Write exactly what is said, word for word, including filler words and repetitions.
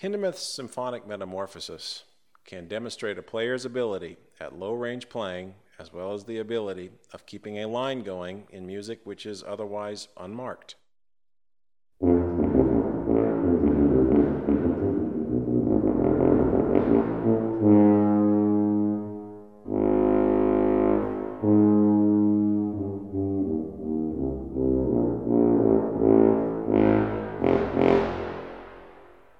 Hindemith's symphonic metamorphosis can demonstrate a player's ability at low-range playing as well as the ability of keeping a line going in music which is otherwise unmarked.